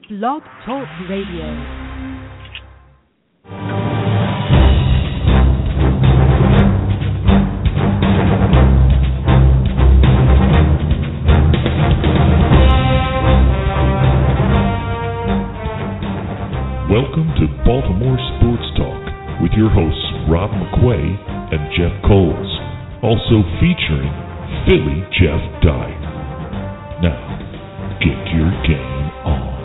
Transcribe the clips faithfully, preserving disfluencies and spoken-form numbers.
Blog Talk Radio. Welcome to Baltimore Sports Talk with your hosts Rob McQuay and Jeff Coles, also featuring Philly Jeff Dye. Now, get your game on.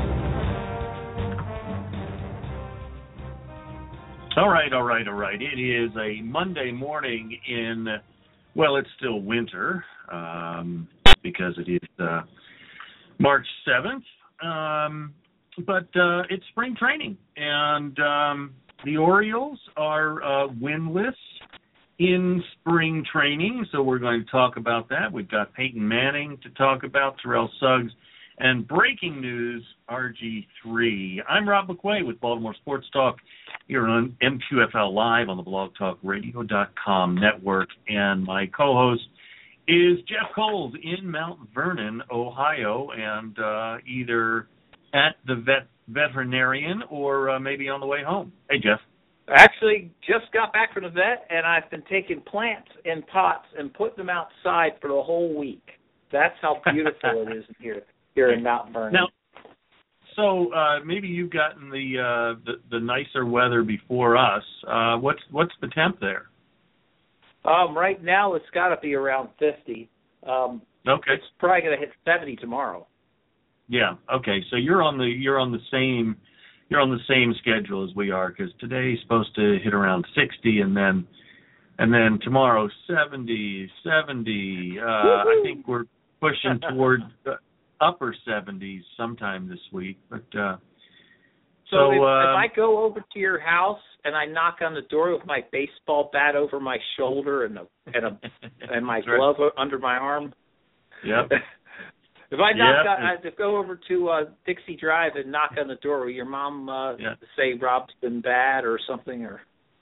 All right, all right, all right. It is a Monday morning in, well, it's still winter um, because it is uh, March seventh. Um But uh, it's spring training, and um, the Orioles are uh, winless in spring training, so we're going to talk about that. We've got Peyton Manning to talk about, Terrell Suggs, and breaking news, R G three. I'm Rob McQuay with Baltimore Sports Talk here on M Q F L Live on the blog talk radio dot com network, and my co-host is Jeff Coles in Mount Vernon, Ohio, and uh, either at the vet veterinarian or uh, maybe on the way home. Hey, Jeff. Actually, just got back from the vet, and I've been taking plants in pots and putting them outside for the whole week. That's how beautiful it is here here in Mount Vernon. Now, so uh, maybe you've gotten the, uh, the the nicer weather before us. Uh, what's what's the temp there? Um, right now, it's got to be around fifty. Um, okay. It's probably going to hit seventy tomorrow. Yeah. Okay. So you're on the you're on the same you're on the same schedule as we are, because today's supposed to hit around sixty, and then and then tomorrow seventy, seventy. Uh, I think we're pushing toward the upper seventies sometime this week. But uh, so, so if, uh, if I go over to your house and I knock on the door with my baseball bat over my shoulder and a, and a, and my glove under my arm. Yep. If I knock, yeah. on, I have to go over to uh, Dixie Drive and knock on the door. Will your mom uh, yeah. say Rob's been bad or something? Or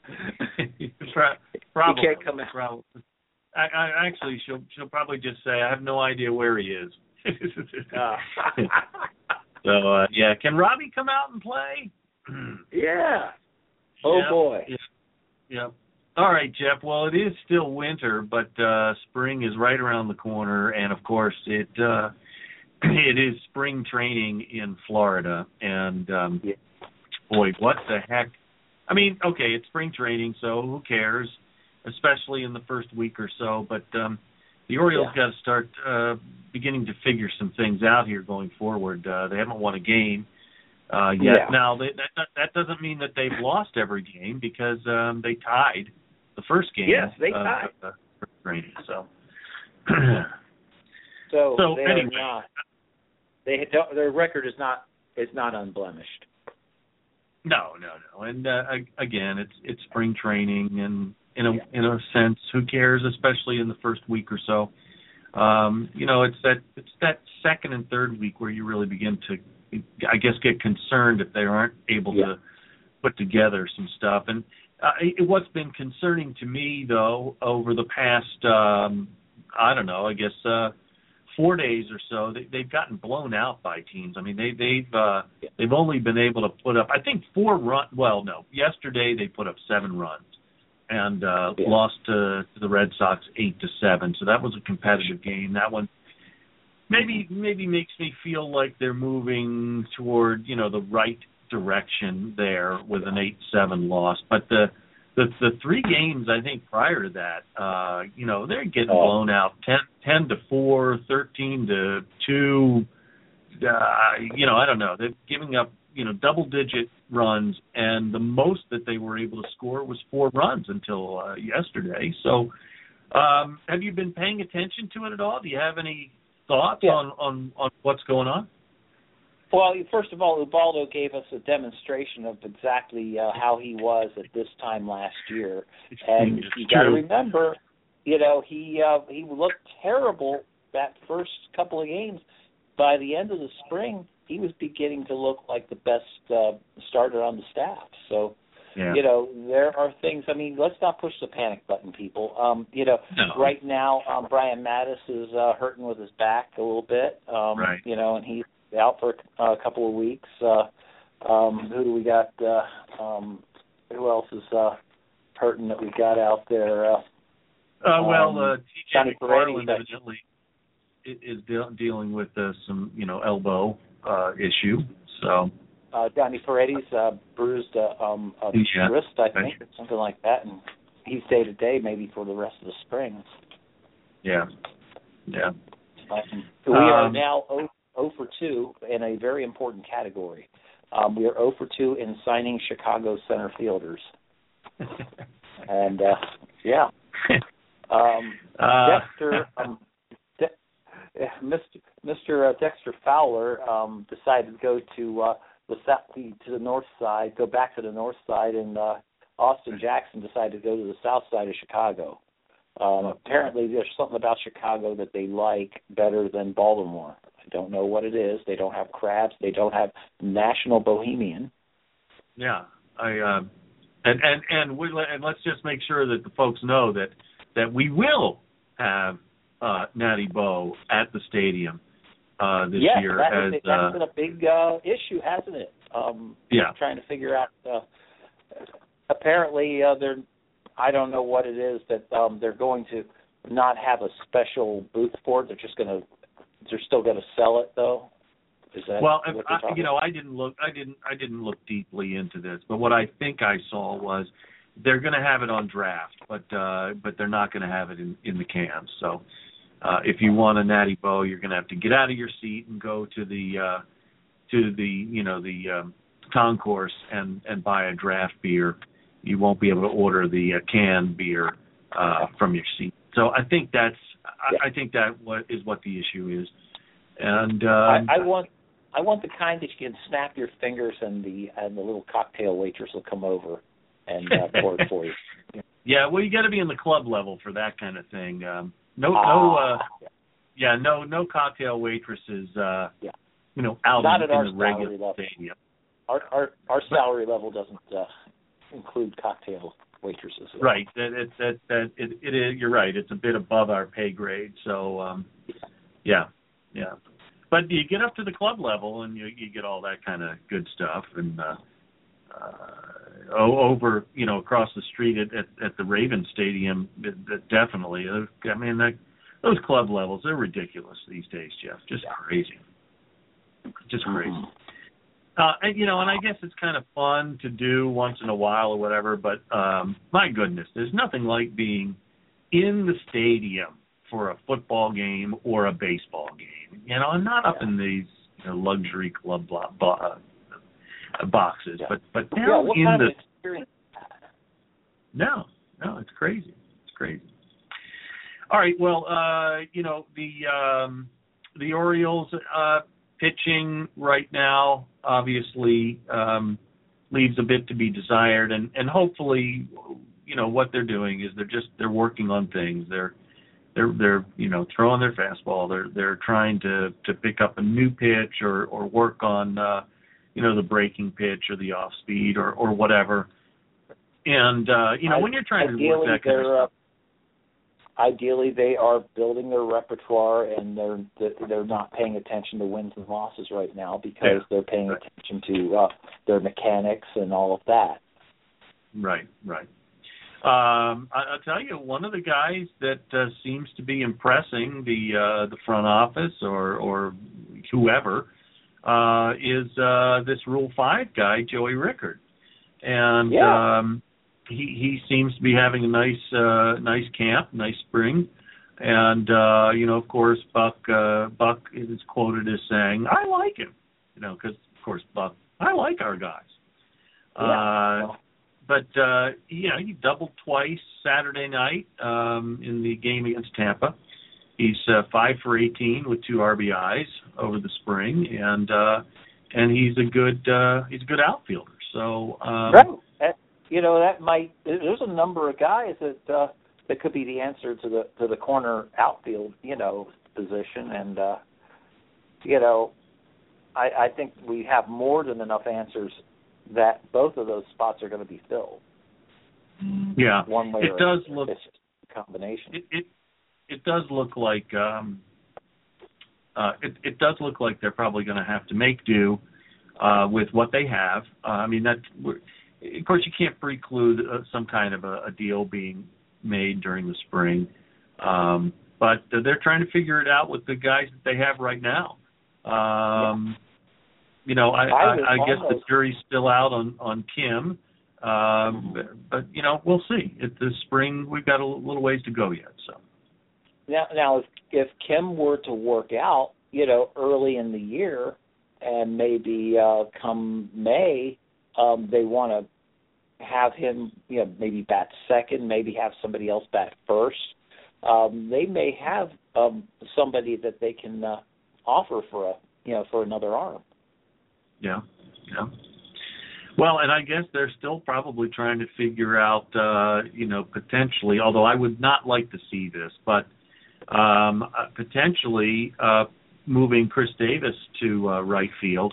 probably, he can't come out. Probably. I, I, actually, she'll she'll probably just say, "I have no idea where he is." uh. So uh, yeah, can Robbie come out and play? yeah. Oh yeah. boy. Yeah. yeah. All right, Jeff. Well, it is still winter, but uh, spring is right around the corner, and of course, it. Uh, It is spring training in Florida, and um, yeah. boy, what the heck? I mean, okay, it's spring training, so who cares, especially in the first week or so, but um, the Orioles yeah. got to start uh, beginning to figure some things out here going forward. Uh, they haven't won a game uh, yet. Yeah. Now, they, that, that doesn't mean that they've lost every game, because um, they tied the first game. Yes, they uh, tied. Uh, spring training, so... So, so they're anyway, not, they don't, their record is not is not unblemished. No, no, no. And uh, again, it's it's spring training, and in a yeah. in a sense, who cares? Especially in the first week or so. Um, you know, it's that it's that second and third week where you really begin to, I guess, get concerned if they aren't able yeah. to put together some stuff. And uh, it, what's been concerning to me, though, over the past, um, I don't know, I guess. Uh, Four days or so, they, they've gotten blown out by teams. I mean, they, they've uh, they've only been able to put up, I think, four run. Well, no, yesterday they put up seven runs and uh, yeah. lost to, to the Red Sox eight to seven. So that was a competitive game. That one maybe maybe makes me feel like they're moving toward, you know, the right direction there with an eight seven loss. But the The the three games, I think, prior to that, uh, you know, they're getting oh. blown out ten, ten to four, thirteen to two. Uh, you know, I don't know. They're giving up, you know, double-digit runs, and the most that they were able to score was four runs until uh, yesterday. So um, have you been paying attention to it at all? Do you have any thoughts yeah. on, on, on what's going on? Well, first of all, Ubaldo gave us a demonstration of exactly uh, how he was at this time last year, and it's you got to true. remember, you know, he uh, he looked terrible that first couple of games. By the end of the spring, he was beginning to look like the best uh, starter on the staff. So, yeah. you know, there are things. I mean, let's not push the panic button, people. Um, you know, No. right now, um, Brian Mattis is uh, hurting with his back a little bit. Um, right. You know, and he's out for uh, a couple of weeks. Uh, um, who do we got? Uh, um, who else is uh, hurting that we got out there? Uh, uh, well, um, uh, T J McFarland evidently is de- dealing with uh, some, you know, elbow uh, issue. So uh, Johnny Paredes uh, bruised a, um, a yeah. wrist, I think, or something like that, and he's day to day maybe for the rest of the spring. Yeah, yeah. Um, we are um, now zero for two in a very important category. Um, we are zero for two in signing Chicago center fielders. and, uh, yeah. Um, uh, Dexter, um, De- Mister Mister Uh, Dexter Fowler um, decided to go to uh, the south, to the north side, go back to the north side, and uh, Austin Jackson decided to go to the south side of Chicago. Um, apparently, there's something about Chicago that they like better than Baltimore. I don't know what it is. They don't have crabs. They don't have National Bohemian. Yeah, I uh, and and and we and let's just make sure that the folks know that that we will have uh, Natty Bo at the stadium uh, this yes, year. That as, is, that's uh, been a big uh, issue, hasn't it? Um, yeah. Trying to figure out. Uh, apparently, uh, they're. I don't know what it is that um, they're going to not have a special booth for it. They're just going to. They're still going to sell it, though. Is that well, if what I, talking you know, I didn't look. I didn't. I didn't look deeply into this, but what I think I saw was they're going to have it on draft, but uh, but they're not going to have it in, in the cans. So uh, if you want a Natty Bo, you're going to have to get out of your seat and go to the uh, to the you know the um, concourse and and buy a draft beer. You won't be able to order the uh, canned beer uh, from your seat. So I think that's Yeah. I, I think that what is what the issue is. And um, I, I want I want the kind that you can snap your fingers and the and the little cocktail waitress will come over and uh, pour it for you. Yeah, well, you got to be in the club level for that kind of thing. Um, no, Ah, no, uh, yeah. yeah, no, no cocktail waitresses. Uh, Yeah. You know, out Not in, at our in the regular salary level. stadium. Our our our salary level doesn't uh, include cocktail waitresses. Right. That it that that it, it is. You're right. It's a bit above our pay grade. So, um, yeah, yeah. But you get up to the club level and you you get all that kind of good stuff. And uh, uh, over you know across the street at at, at the Raven Stadium, it, it definitely. I mean, that, those club levels, they're ridiculous these days, Jeff. Just Yeah. crazy. Just crazy. Mm-hmm. Uh, and, you know, and I guess it's kind of fun to do once in a while or whatever, but um, my goodness, there's nothing like being in the stadium for a football game or a baseball game, you know, and not up Yeah. in these you know, luxury club blo- bo- uh, boxes, Yeah. but but Yeah, down what in kind the of experience? no, no, it's crazy, it's crazy. All right, well, uh, you know the um, the Orioles. Uh, Pitching right now obviously um, leaves a bit to be desired, and, and hopefully, you know, what they're doing is they're just they're working on things. They're they're they're you know throwing their fastball. They're they're trying to, to pick up a new pitch or, or work on uh, you know the breaking pitch or the off speed or, or whatever. And uh, you know when you're trying to work that kind of stuff. Ideally, they are building their repertoire, and they're they're not paying attention to wins and losses right now because Yeah. they're paying Right. attention to uh, their mechanics and all of that. Right, right. Um, I, I'll tell you, one of the guys that uh, seems to be impressing the uh, the front office or or whoever uh, is uh, this Rule Five guy, Joey Rickard, and Yeah. um, he he seems to be having a nice uh, nice camp, nice spring, and uh, you know, of course, Buck uh, Buck is quoted as saying, "I like him," you know, because of course, Buck, I like our guys. Yeah. Uh, But, uh, yeah, he doubled twice Saturday night um, in the game against Tampa. He's uh, five for eighteen with two R B Is over the spring, and uh, and he's a good uh, he's a good outfielder. So, um, right. That, you know, that might. There's a number of guys that uh, that could be the answer to the to the corner outfield, you know, position, and uh, you know, I, I think we have more than enough answers that both of those spots are going to be filled. yeah, One way it or does another. look It's just a combination. it, it it does look like um, uh, it, it does look like they're probably going to have to make do uh, with what they have. Uh, I mean, that of course you can't preclude uh, some kind of a, a deal being made during the spring, um, but they're trying to figure it out with the guys that they have right now. Um, you know, I, I, I guess the jury's still out on on Kim, um, but, but you know, we'll see. At the spring, we've got a little ways to go yet. So now, now if if Kim were to work out, you know, early in the year, and maybe uh, come May, um, they want to have him, you know, maybe bat second, maybe have somebody else bat first. Um, they may have um, somebody that they can uh, offer for a, you know, for another arm. Yeah, yeah. Well, and I guess they're still probably trying to figure out, uh, you know, potentially, although I would not like to see this, but um, uh, potentially uh, moving Chris Davis to uh, right field.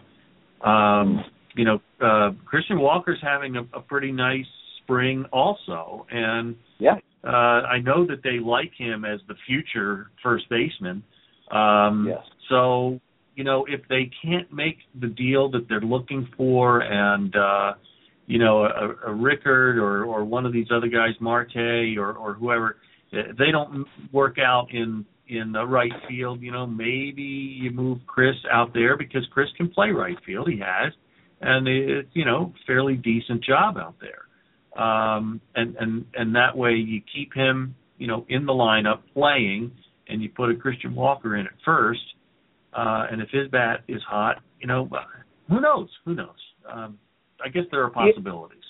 Um, you know, uh, Christian Walker's having a, a pretty nice spring also, and yeah, uh, I know that they like him as the future first baseman. Um, yes. So, you know, if they can't make the deal that they're looking for, and uh, you know, a, a Rickard or, or one of these other guys, Marte or, or whoever, they don't work out in in the right field. You know, maybe you move Chris out there because Chris can play right field. He has. And it's, you know, fairly decent job out there. Um, and, and, and that way you keep him, you know, in the lineup playing, and you put a Christian Walker in at first. Uh, and if his bat is hot, you know, who knows? Who knows? Um, I guess there are possibilities.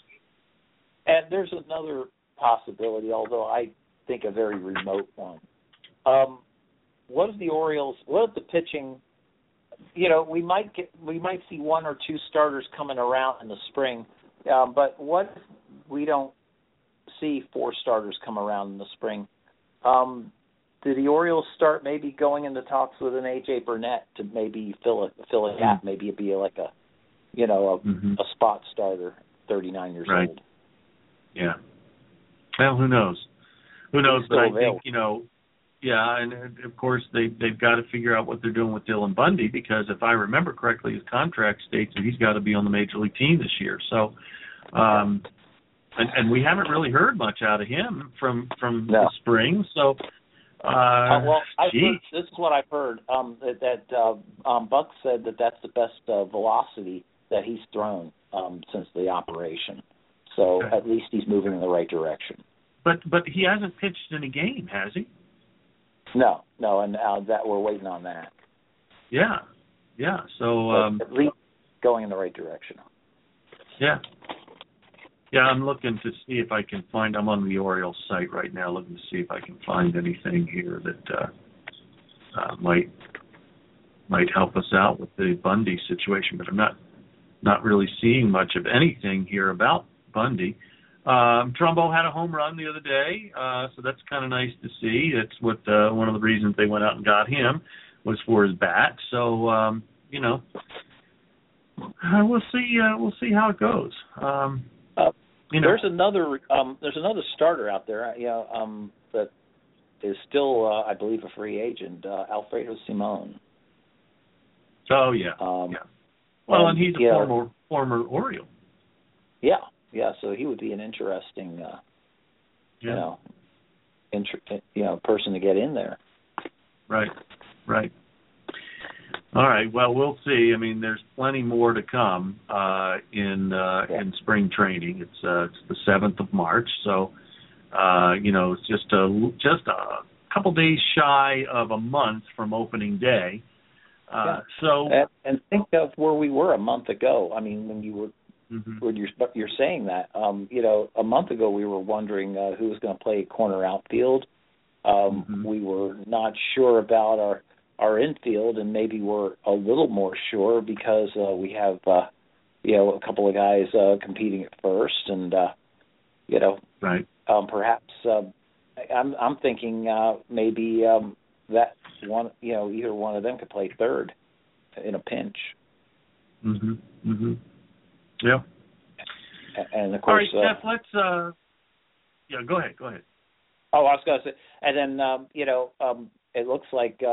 And there's another possibility, although I think a very remote one. Um, what if the Orioles, what if the pitching, you know, we might get, we might see one or two starters coming around in the spring, um, but what if we don't see four starters come around in the spring? Um, do the Orioles start maybe going into talks with an A J Burnett to maybe fill a fill a gap? Maybe it'd be like a, you know, a, mm-hmm. a spot starter, thirty-nine years right. old. Yeah. Well, who knows? Who knows? But I available. think, you know, yeah, and of course they they've got to figure out what they're doing with Dylan Bundy, because if I remember correctly, his contract states that he's got to be on the major league team this year. So, um, and, and we haven't really heard much out of him from from no. the spring. So, uh, uh, well, I've gee. heard, this is what I've heard. Um, that that uh, um, Buck said that that's the best uh, velocity that he's thrown um, since the operation. So okay. at least he's moving in the right direction. But but he hasn't pitched in a game, has he? No, no, and uh, that we're waiting on that. Yeah, yeah. So um, at least going in the right direction. Yeah, yeah. I'm looking to see if I can find. I'm on the Orioles site right now, looking to see if I can find anything here that uh, uh, might might help us out with the Bundy situation. But I'm not not really seeing much of anything here about Bundy. Um, Trumbo had a home run the other day, uh, so that's kind of nice to see. That's what uh, one of the reasons they went out and got him was for his bat. So um, you know, uh, we'll see. Uh, we'll see how it goes. Um, uh, you know. There's another. Um, there's another starter out there. You know, um, that is still, uh, I believe, a free agent. Uh, Alfredo Simon. Oh yeah. Um, yeah. Well, and, and he's a yeah. former former Oriole. Yeah. Yeah, so he would be an interesting, uh, yeah. you know, inter- you know, person to get in there. Right, right. All right. Well, we'll see. I mean, there's plenty more to come uh, in uh, yeah. in spring training. It's uh, it's the seventh of March, so uh, you know, it's just a just a couple days shy of a month from opening day. Uh, yeah. So, and, and think of where we were a month ago. I mean, when you were. Mm-hmm. When you're, you're saying that, um, you know, a month ago we were wondering uh, who was going to play corner outfield. Um, mm-hmm. We were not sure about our, our infield, and maybe we're a little more sure because uh, we have, uh, you know, a couple of guys uh, competing at first, and uh, you know, right. um, perhaps uh, I'm I'm thinking uh, maybe um, that one, you know, either one of them could play third in a pinch. Mhm. Mhm. Yeah. And of course, all right, Jeff. uh, Let's. Uh, yeah. Go ahead. Go ahead. Oh, I was going to say, and then um, you know, um, it looks like uh,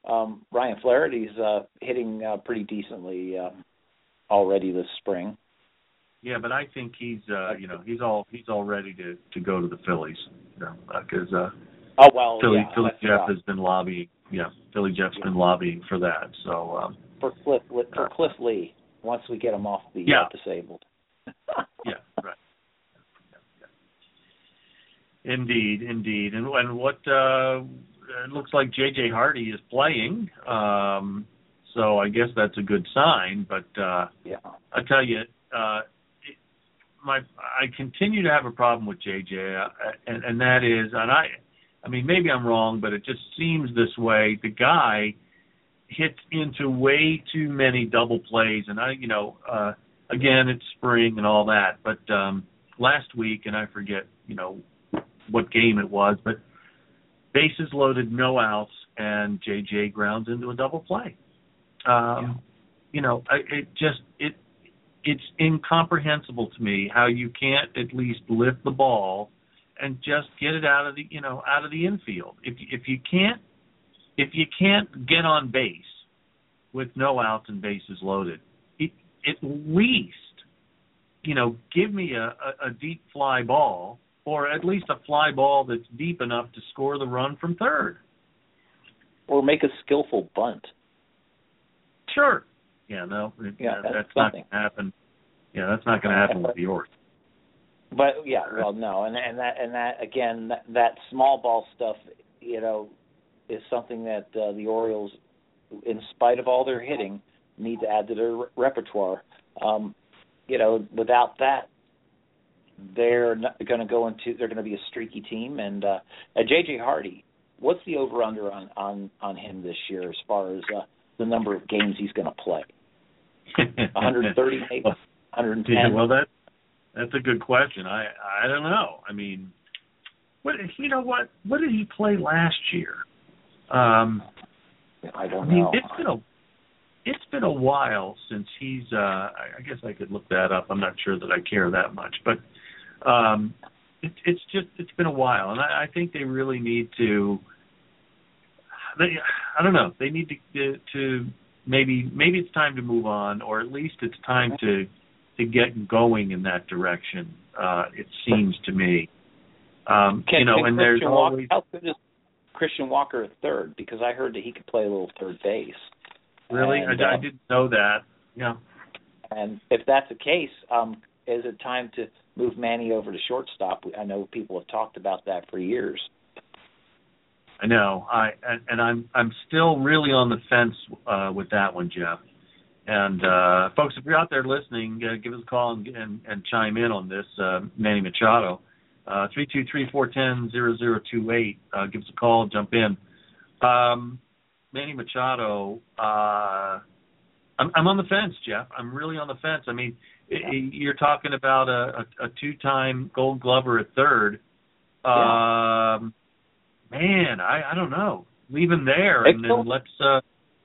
um, Ryan Flaherty's uh, hitting uh, pretty decently uh, already this spring. Yeah, but I think he's uh, you know he's all he's all ready to, to go to the Phillies, you know, because uh, oh well, Philly yeah, Philly Jeff right. has been lobbying. Yeah, Philly Jeff's yeah. been lobbying for that. So um, for Cliff for Cliff Lee once we get him off the yeah. uh, disabled. yeah, right. Yeah, yeah. Indeed, indeed, and and what uh, it looks like J J Hardy is playing. Um, so I guess that's a good sign. But uh, yeah, I tell you. Uh, My, I continue to have a problem with J J, uh, and, and that is, and I, I mean, maybe I'm wrong, but it just seems this way. The guy hits into way too many double plays, and I, you know, uh, again, it's spring and all that, but um, last week, and I forget, you know, what game it was, but bases loaded, no outs, and J J grounds into a double play. Um, yeah. You know, I, it just it. It's incomprehensible to me how you can't at least lift the ball and just get it out of the you know out of the infield. If if you can't if you can't get on base with no outs and bases loaded, it, at least you know give me a, a, a deep fly ball, or at least a fly ball that's deep enough to score the run from third, or make a skillful bunt. Sure. Yeah, no, yeah, yeah, that's, that's something. not going to happen. Yeah, that's not going to happen with the Orioles. But yeah, well, no, and and that and that again, that, that small ball stuff, you know, is something that uh, the Orioles, in spite of all their hitting, need to add to their re- repertoire. Um, you know, without that, they're going to go into they're going to be a streaky team. And uh, uh, J J Hardy, what's the over under on, on on him this year as far as uh, the number of games he's going to play? one hundred thirty, maybe one hundred ten. Yeah, well, that that's a good question. I I don't know. I mean, what you know what what did he play last year? Um, I don't I mean, know. it's been a it's been a while since he's. Uh, I, I guess I could look that up. I'm not sure that I care that much, but um, it, it's just it's been a while, and I, I think they really need to. They, I don't know. They need to to. to Maybe maybe it's time to move on, or at least it's time to to get going in that direction. Uh, it seems to me, um, can, you know, can and Christian there's Walker, always. How good is Christian Walker at third? Because I heard that he could play a little third base. Really, and, I, uh, I didn't know that. Yeah. And if that's the case, um, is it time to move Manny over to shortstop? I know people have talked about that for years. I know. I and, and I'm I'm still really on the fence uh, with that one, Jeff. And uh, folks, if you're out there listening, uh, give us a call and, and, and chime in on this. Uh, Manny Machado, uh, three two three, four one zero, zero zero two eight. Uh, give us a call, jump in. Um, Manny Machado, uh, I'm, I'm on the fence, Jeff. I'm really on the fence. I mean, yeah. it, you're talking about a, a, a two-time Gold Glover at third. Yeah. Um, Man, I, I don't know. Leave him there, and then let's. Uh...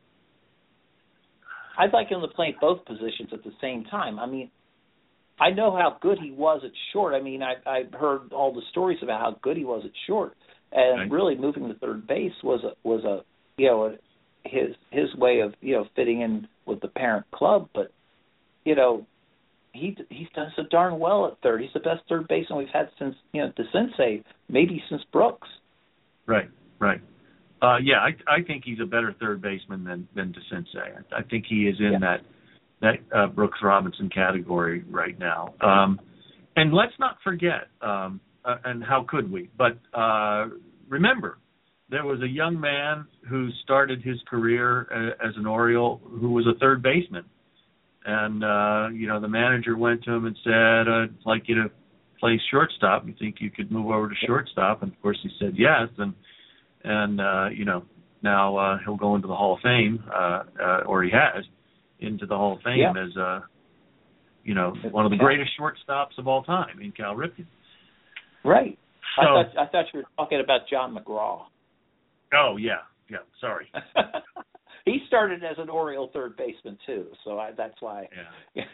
I'd like him to play both positions at the same time. I mean, I know how good he was at short. I mean, I I heard all the stories about how good he was at short, and right. really moving to third base was a was a you know a, his his way of you know fitting in with the parent club. But you know, he he's done so darn well at third. He's the best third baseman we've had since you know DeCinces, maybe since Brooks. Right, right. Uh, yeah, I, I think he's a better third baseman than than DeCinces. I, I think he is in yeah. that that uh, Brooks Robinson category right now. Um, and let's not forget, um, uh, and how could we? But uh, remember, there was a young man who started his career uh, as an Oriole who was a third baseman, and uh, you know the manager went to him and said, "I'd like you to play shortstop. You think you could move over to shortstop?" And of course he said yes, and and uh, you know now uh, he'll go into the Hall of Fame, uh, uh, or he has into the Hall of Fame yeah. as uh, you know one of the greatest shortstops of all time in Cal Ripken. Right. So, I thought I thought you were talking about John McGraw. Oh yeah, yeah. Sorry. He started as an Oriole third baseman too, so I, that's why. Yeah.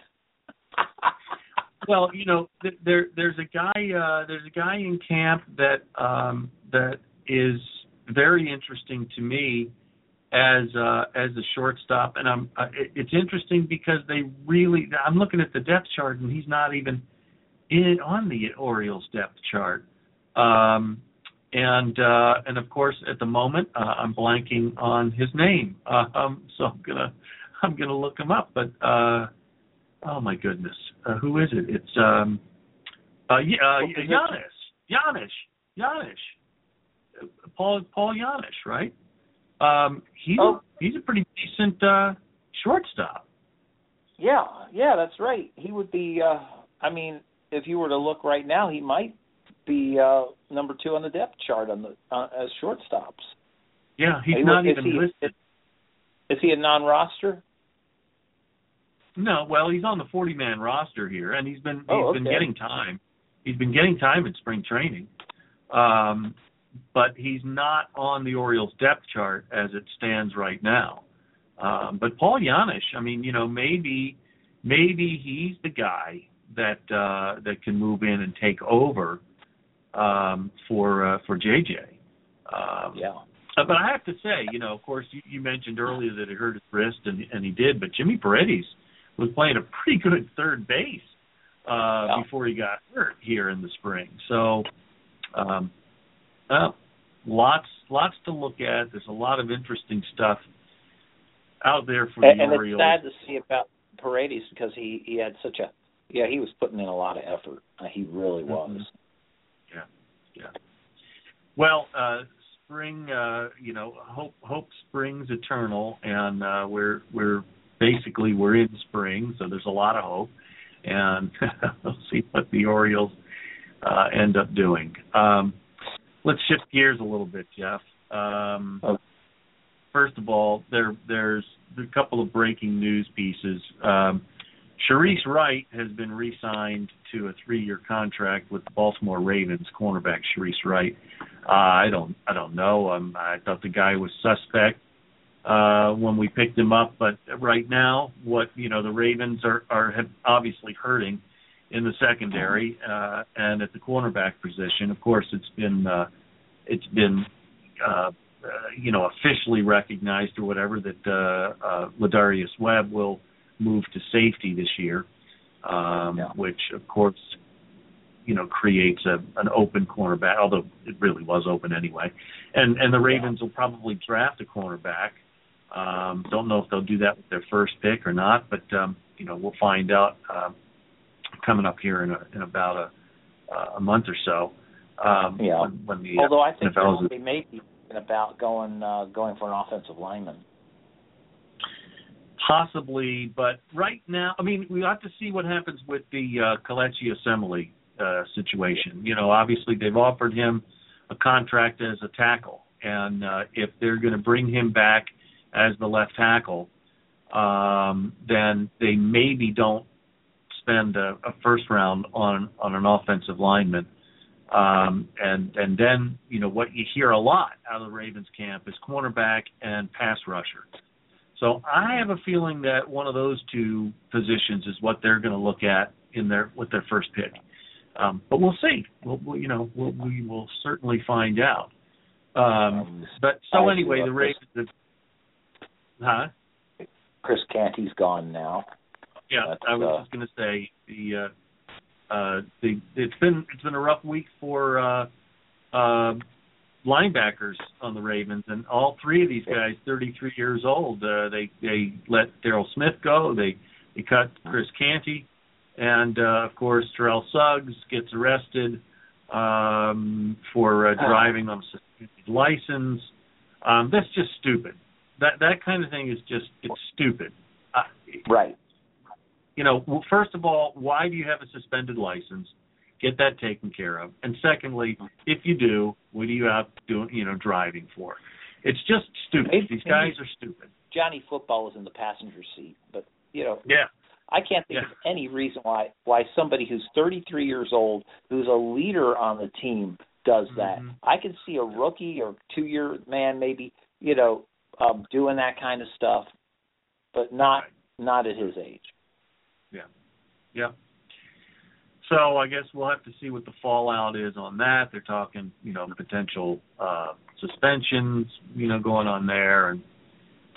Well, you know, there there's a guy uh, there's a guy in camp that um, that is very interesting to me, as uh, as a shortstop, and I'm uh, it, it's interesting because they really. I'm looking at the depth chart, and he's not even in on the Orioles depth chart. Um, and uh, and of course, at the moment, uh, I'm blanking on his name, uh, um, so I'm gonna I'm gonna look him up. But uh, oh my goodness, uh, who is it? It's um, uh, uh, Giannis, Giannis, Giannis, Paul Paul Giannis, right? Um, he's oh. a, he's a pretty decent uh, shortstop. Yeah, yeah, that's right. He would be. Uh, I mean, if you were to look right now, he might be uh, number two on the depth chart on the uh, as shortstops. Yeah, he's he, not is even he, listed. Is, is he a non-roster? No, well, he's on the forty-man roster here, and he's been he's oh, okay. been getting time. He's been getting time in spring training, um, but he's not on the Orioles depth chart as it stands right now. Um, but Paul Giannis, I mean, you know, maybe maybe he's the guy that uh, that can move in and take over um, for uh, for J J. Um, yeah. But I have to say, you know, of course, you, you mentioned earlier that he hurt his wrist, and, and he did. But Jimmy Paredes was playing a pretty good third base uh, yeah. before he got hurt here in the spring. So, um, well, lots lots to look at. There's a lot of interesting stuff out there for and, the and Orioles. And it's sad to see about Paredes because he, he had such a yeah he was putting in a lot of effort. Uh, he really was. Mm-hmm. Yeah, yeah. Well, uh, spring, uh, you know, hope hope springs eternal, and uh, we're we're basically we're in spring, so there's a lot of hope, and we'll see what the Orioles uh, end up doing. Um, let's shift gears a little bit, Jeff. Um, okay. First of all, there there's a couple of breaking news pieces. Um, Sharice Wright has been re-signed to a three-year contract with the Baltimore Ravens. Cornerback Sharice Wright. Uh, I don't I don't know. Um, I thought the guy was suspect uh, when we picked him up, but right now, what you know, the Ravens are are have obviously hurting in the secondary uh, and at the cornerback position. Of course, it's been uh, it's been. Uh, Uh, you know, officially recognized or whatever that uh, uh, Ladarius Webb will move to safety this year, um, yeah. which of course, you know, creates a, an open cornerback. Although it really was open anyway, and and the Ravens yeah. will probably draft a cornerback. Um, don't know if they'll do that with their first pick or not, but um, you know, we'll find out uh, coming up here in, a, in about a, a month or so. Um, yeah. When, when the, Although I think N F L they may be about going uh, going for an offensive lineman. Possibly, but right now, I mean, we have to see what happens with the uh, Kelechi Assembly uh, situation. You know, obviously they've offered him a contract as a tackle, and uh, if they're going to bring him back as the left tackle, um, then they maybe don't spend a, a first round on on an offensive lineman. Um, and and then, you know, what you hear a lot out of the Ravens camp is cornerback and pass rusher. So I have a feeling that one of those two positions is what they're going to look at in their with their first pick. Um, but we'll see. We'll, we'll you know we'll, we will certainly find out. Um, but so anyway, the Ravens. Huh? Chris Canty's gone now. Yeah, That's, I was uh, just going to say the. Uh, Uh, the, it's been it's been a rough week for uh, uh, linebackers on the Ravens, and all three of these guys, thirty-three years old. Uh, they they let Daryl Smith go. They they cut Chris Canty, and uh, of course Terrell Suggs gets arrested um, for uh, driving on a suspended license. Um, that's just stupid. That that kind of thing is just it's stupid. Uh, right. You know, well, first of all, why do you have a suspended license? Get that taken care of. And secondly, if you do, what are you out doing, you know, driving for? It's just stupid. Maybe, These guys are stupid. Johnny Football was in the passenger seat, but, you know, yeah. I can't think yeah. of any reason why why somebody who's thirty-three years old, who's a leader on the team, does that. Mm-hmm. I can see a rookie or two-year man maybe, you know, um, doing that kind of stuff, but not right. not at his age. Yeah, yeah. So I guess we'll have to see what the fallout is on that. They're talking, you know, potential uh, suspensions, you know, going on there, and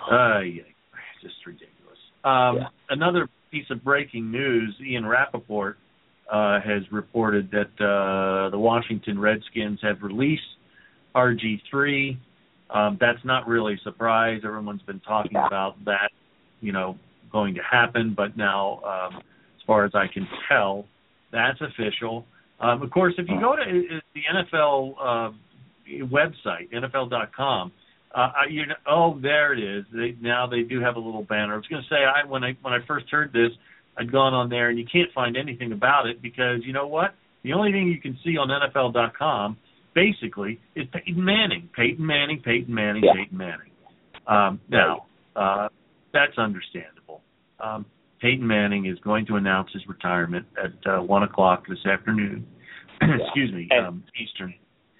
Uh, yeah, just ridiculous. Um, yeah. Another piece of breaking news, Ian Rappaport uh, has reported that uh, the Washington Redskins have released R G three. Um, that's not really a surprise. Everyone's been talking yeah. about that, you know, going to happen. But now, um, as far as I can tell, that's official. Um, of course, if you go to the N F L uh, website, N F L dot com, uh, you know, oh, there it is. They, now they do have a little banner. I was going to say, I when I when I first heard this, I'd gone on there, and you can't find anything about it because, you know what? The only thing you can see on N F L dot com, basically, is Peyton Manning. Peyton Manning, Peyton Manning, yeah. Peyton Manning. Um, now, uh, that's understandable. Um, Peyton Manning is going to announce his retirement at uh, one o'clock this afternoon. Yeah. Excuse me, and, um, Eastern.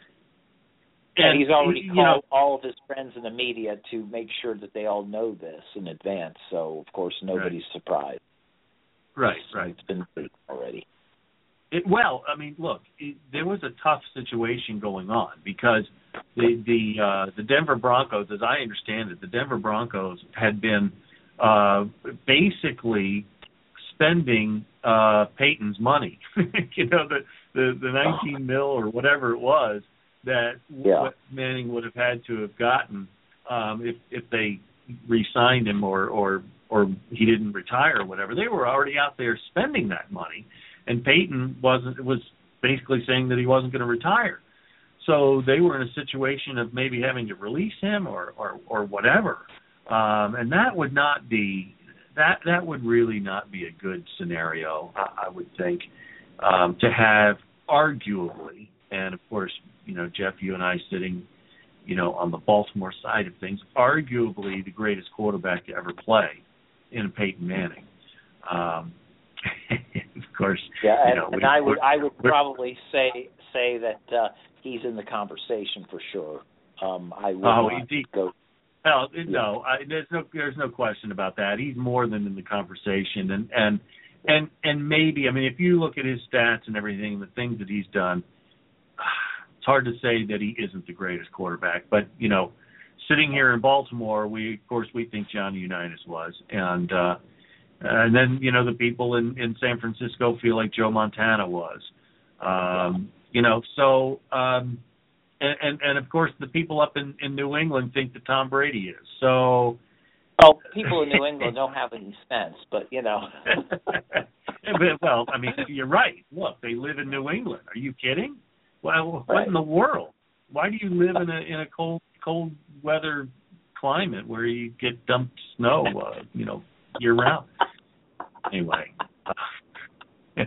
And, and he's already you called know, all of his friends in the media to make sure that they all know this in advance. So, of course, nobody's right. surprised. Right, right. It's been leaked already. It, well, I mean, look, it, there was a tough situation going on because the the uh, the Denver Broncos, as I understand it, the Denver Broncos had been uh, basically spending uh, Peyton's money. you know, the, the the nineteen mil or whatever it was that yeah. Manning would have had to have gotten um, if if they re-signed him or or or he didn't retire or whatever. They were already out there spending that money. And Peyton wasn't was basically saying that he wasn't going to retire, so they were in a situation of maybe having to release him or or, or whatever, um, and that would not be that that would really not be a good scenario, I, I would think, um, to have arguably, and of course, you know, Jeff, you and I sitting, you know, on the Baltimore side of things, arguably the greatest quarterback to ever play in Peyton Manning. Um, of course, yeah, and, you know, and I would I would probably say say that uh, he's in the conversation for sure. Um, I would oh, not he, go. Well, no, I, there's no there's no question about that. He's more than in the conversation, and and and and maybe I mean if you look at his stats and everything, the things that he's done, it's hard to say that he isn't the greatest quarterback. But you know, sitting here in Baltimore, we of course we think Johnny Unitas was, and. uh And then, you know, the people in, in San Francisco feel like Joe Montana was. Um, you know, so, um, and, and, and, of course, the people up in, in New England think that Tom Brady is. So. Well, people in New England don't have any sense, but, you know. Well, I mean, you're right. Look, they live in New England. Are you kidding? Well, what right. in the world? Why do you live in a in a cold, cold weather climate where you get dumped snow, uh, you know, year round? Anyway, uh,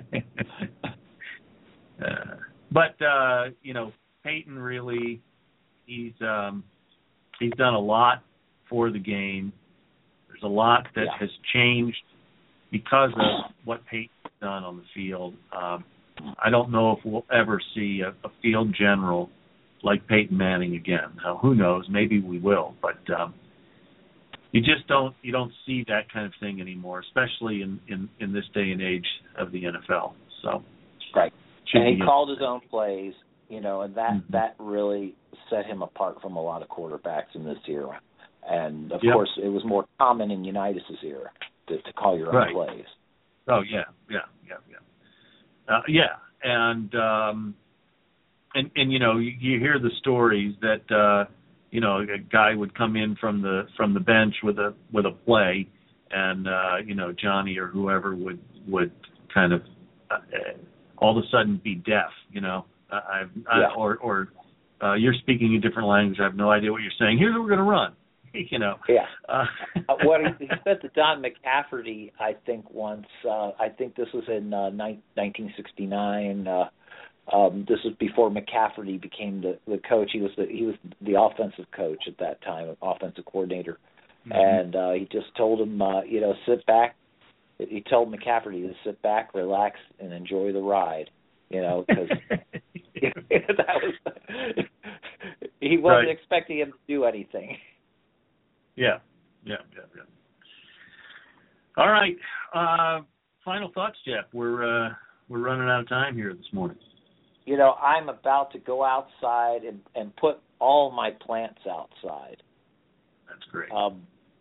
but uh, you know, Peyton really he's um, he's done a lot for the game. There's a lot that yeah. has changed because of what Peyton's done on the field. Um, I don't know if we'll ever see a, a field general like Peyton Manning again. Now, who knows? Maybe we will, but. Um, You just don't you don't see that kind of thing anymore, especially in, in, in this day and age of the N F L. So right, and he be, called his own plays, you know, and that mm-hmm. that really set him apart from a lot of quarterbacks in this era. And of yep. course, it was more common in Unitas' era to, to call your own right. plays. Oh yeah, yeah, yeah, yeah, uh, yeah, and um, and and you know you, you hear the stories that. Uh, You know, a guy would come in from the from the bench with a with a play, and uh, you know Johnny or whoever would would kind of uh, all of a sudden be deaf. You know, I, I've yeah. I, or or uh, you're speaking a different language. I have no idea what you're saying. Here's what we're going to run. You know. Yeah. Uh, uh, what he, he said to Don McCafferty, I think once. Uh, I think this was in uh, nineteen sixty-nine. Uh, Um, this was before McCafferty became the, the coach. He was the he was the offensive coach at that time, offensive coordinator, mm-hmm. and uh, he just told him, uh, you know, sit back. He told McCafferty to sit back, relax, and enjoy the ride. You know, because that was he wasn't right. expecting him to do anything. Yeah, yeah, yeah, yeah. All right. Uh, final thoughts, Jeff. We're uh, we're running out of time here this morning. You know, I'm about to go outside and, and put all my plants outside. That's great. Um,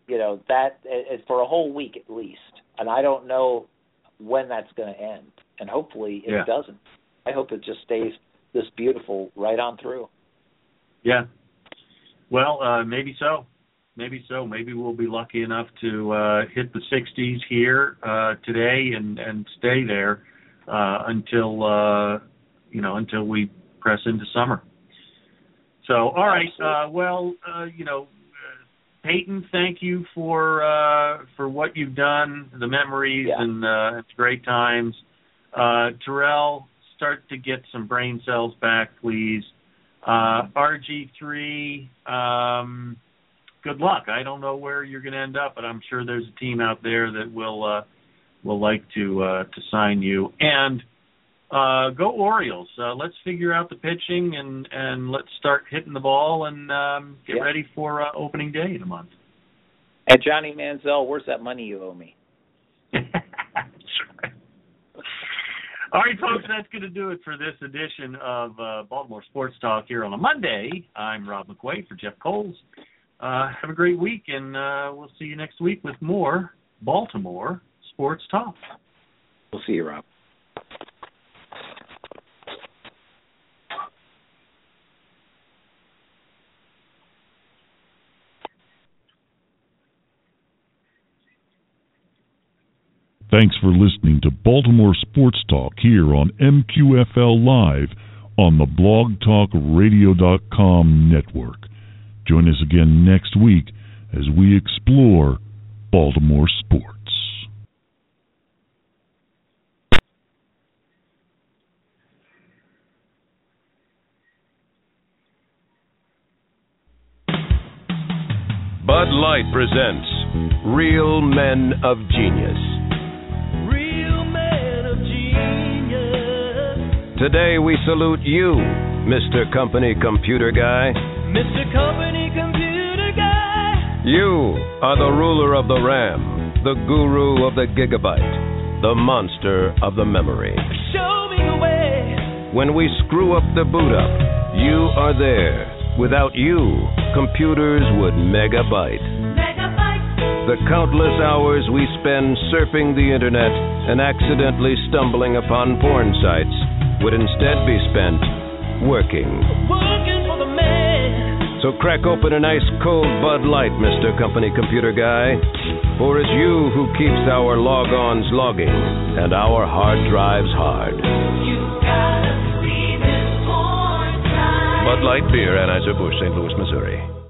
you know, that is for a whole week at least. And I don't know when that's going to end. And hopefully it yeah. doesn't. I hope it just stays this beautiful right on through. Yeah. Well, uh, maybe so. Maybe so. Maybe we'll be lucky enough to uh, hit the sixties here uh, today and, and stay there uh, until uh, you know until we press into summer. So, all right. Uh, well, uh, you know, uh, Peyton, thank you for uh, for what you've done, the memories yeah. and uh, it's great times. Uh, Terrell, start to get some brain cells back, please. Uh, R G three. Um, Good luck. I don't know where you're going to end up, but I'm sure there's a team out there that will uh, will like to uh, to sign you. And uh, go Orioles. Uh, let's figure out the pitching and, and let's start hitting the ball and um, get yeah. ready for uh, opening day in a month. And Johnny Manziel, where's that money you owe me? All right, folks, that's going to do it for this edition of uh, Baltimore Sports Talk here on a Monday. I'm Rob McQuay for Jeff Coles. Uh, have a great week, and uh, we'll see you next week with more Baltimore Sports Talk. We'll see you, Rob. Thanks for listening to Baltimore Sports Talk here on M Q F L Live on the blog talk radio dot com network. Join us again next week as we explore Baltimore sports. Bud Light presents Real Men of Genius. Real Men of Genius. Today we salute you, Mister Company Computer Guy. Mister Company Computer Guy. You are the ruler of the RAM, the guru of the gigabyte, the monster of the memory. Show me the way. When we screw up the boot up, you are there. Without you, computers would megabyte. Megabyte. The countless hours we spend surfing the internet and accidentally stumbling upon porn sites would instead be spent working. Working for the man. So crack open an ice cold Bud Light, Mister Company Computer Guy. For it's you who keeps our log-ons logging and our hard drives hard. You gotta see this porn site. Bud Light Beer, Anheuser-Busch, Saint Louis, Missouri.